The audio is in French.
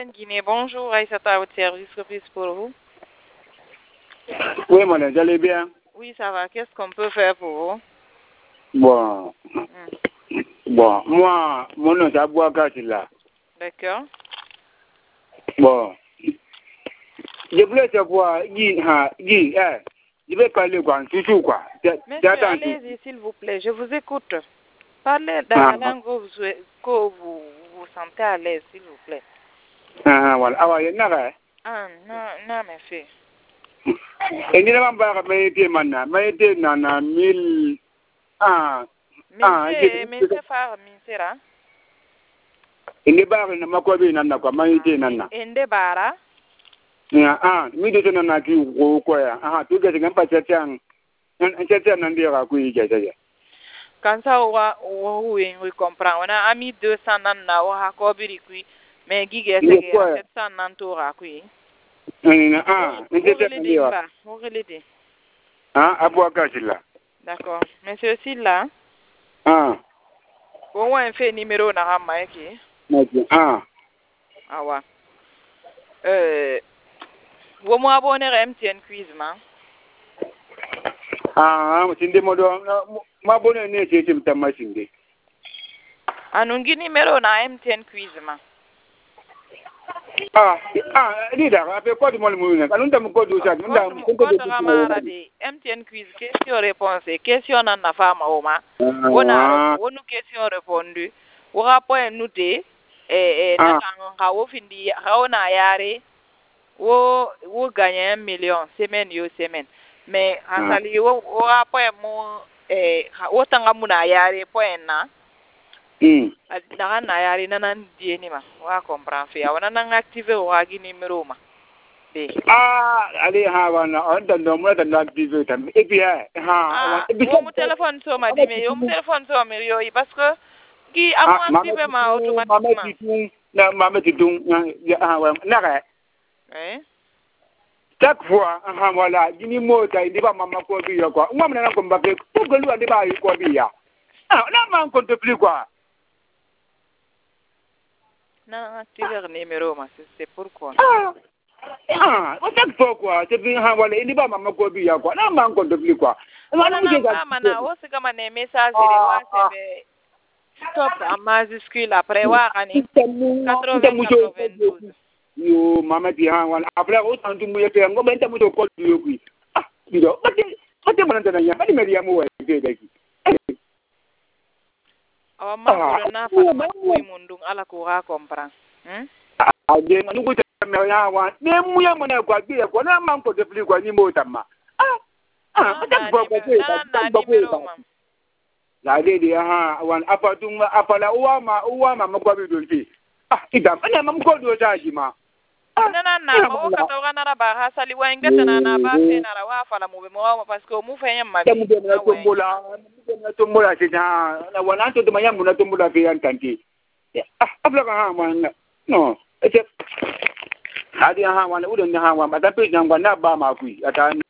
Guinée, bonjour, Aïssata à votre service, reprise pour vous. Oui, madame, j'allais bien. Oui, ça va. Qu'est-ce qu'on peut faire pour vous? Bon. Bon, moi, mon nom c'est Abouaka là. D'accord. Bon. Je voulais savoir, je vais parler quoi, toujours quoi. Monsieur, allez-y, s'il vous plaît, je vous écoute. Parlez dans la langue que vous vous sentez à l'aise, s'il vous plaît. Voilà. Ah, ouais, non, Non, monsieur. Et ni la mamba mais été maintenant, mais été nana 1000 Monsieur Far Minsera. Inde bara na makobi nana kwa mais été nana. Inde bara. Mi de nana ki ko ya. Tu ga ngam pa chachang. Chachang nandira ku yi jaja. Quand ça oui comprend. On a mis 200 nana wa hakobiri kui mais gige 700 nantora kui. Abouaka là. D'accord. Monsieur Silla. Bon, on fait numéro na hama yake. Awa. Wo mo abonné MTN quiz ma. Sinde modo ma abonné ne c'est mtama sinde. Anungi numéro na MTN quiz ma. Lida, après quoi de moi le moulin? Nous avons code de ça. Nous avons code de MTN quiz, question-réponse, question na fama oma. On question répondu. Ou rapport noté, na kanga findi, na yare, ou gagner 1 million, semaine yo semaine. Mais, asali, ou rapport mo, ou tanga muna yare, point na. Na yari nanan dieni ma wa comprend fe wana nan activer wa gi numéro ma de allez wana on dan mo dan activer tam et puis mon téléphone so ma di mais yo mon téléphone so mais yo parce que gi am activer ma automatiquement na mama titung na chaque fois voilà gini mota ndi ba mama ko bi yo quoi moi na ko mbappe ko gelu andi ba ko bi ya na man compte plus quoi. Non, activer numéro, c'est pourquoi. C'est pourquoi. C'est bien, voilà, il n'y a pas maman quoi, bien quoi. Non, mais encore de plus quoi. C'est comme un message de stop en majuscule après voir 80-92. Yo, maman dit, voilà, après, autant de mouiller, on va mettre au col du oui. Dis donc, pas de mon antenne, pas de médias, moi, na fala makui mundung ala ko ga comprend de ndugu tena ya wa ne muya mona kwa bia kwa na manko de pli kwa ni mota ma la de wan apala uwa ma kwa bi do fi ida na mam ko do taji ma na mo ka to ga na ba ha sali wa ingata na ba fe na wa fala mo be mo parce que mu fe yam ma bi na tombola c'est na wana to de mayam na tombola fe yan kanti abla ka no ete hadi wana udon wana ba ta pe na ba ma ku ata